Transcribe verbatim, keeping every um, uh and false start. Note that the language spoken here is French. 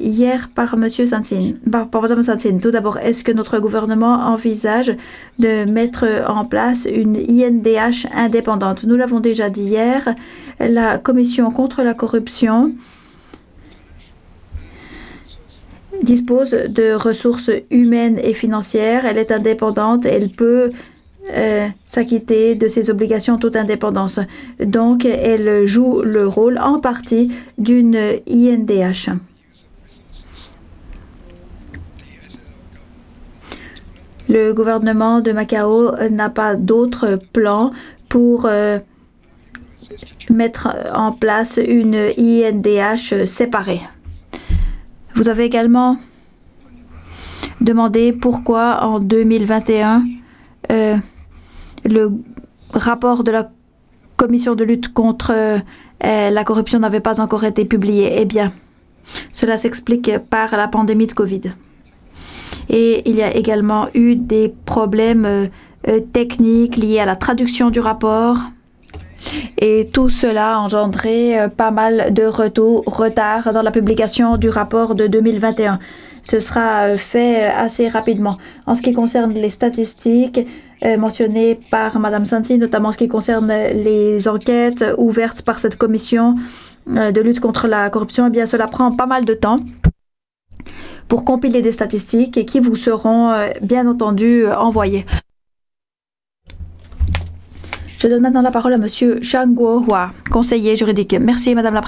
hier par Monsieur Santin, par, par Madame Santin. Tout d'abord, est-ce que notre gouvernement envisage de mettre en place une I N D H indépendante? Nous l'avons déjà dit hier, la Commission contre la corruption dispose de ressources humaines et financières. Elle est indépendante, elle peut euh, s'acquitter de ses obligations en toute indépendance. Donc, elle joue le rôle en partie d'une I N D H. Le gouvernement de Macao n'a pas d'autre plan pour euh, mettre en place une I N D H séparée. Vous avez également demandé pourquoi en deux mille vingt et un, euh, le rapport de la commission de lutte contre euh, la corruption n'avait pas encore été publié. Eh bien, cela s'explique par la pandémie de Covid. Et il y a également eu des problèmes euh, techniques liés à la traduction du rapport. Et tout cela a engendré euh, pas mal de retard dans la publication du rapport de deux mille vingt et un. Ce sera fait assez rapidement. En ce qui concerne les statistiques euh, mentionnées par Madame Santi, notamment en ce qui concerne les enquêtes ouvertes par cette commission euh, de lutte contre la corruption, eh bien cela prend pas mal de temps pour compiler des statistiques et qui vous seront euh, bien entendu envoyées. Je donne maintenant la parole à Monsieur Zhang Guohua, conseiller juridique. Merci Madame la